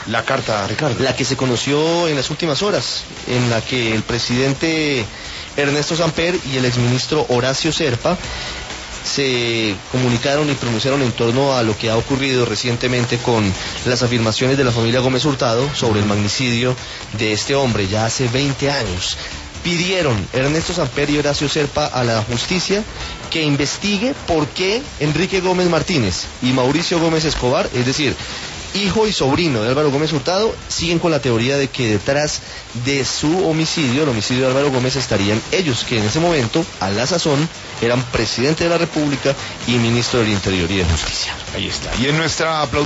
La carta, Ricardo. La que se conoció en las últimas horas, en la que el presidente Ernesto Samper y el exministro Horacio Serpa se comunicaron y pronunciaron en torno a lo que ha ocurrido recientemente con las afirmaciones de la familia Gómez Hurtado sobre el magnicidio de este hombre ya hace 20 años. Pidieron Ernesto Samper y Horacio Serpa a la justicia que investigue por qué Enrique Gómez Martínez y Mauricio Gómez Escobar, es decir, hijo y sobrino de Álvaro Gómez Hurtado, siguen con la teoría de que detrás de su homicidio, el homicidio de Álvaro Gómez, estarían ellos, que en ese momento, a la sazón, eran presidente de la República y ministro del Interior y de Justicia. Ahí está. Y en nuestra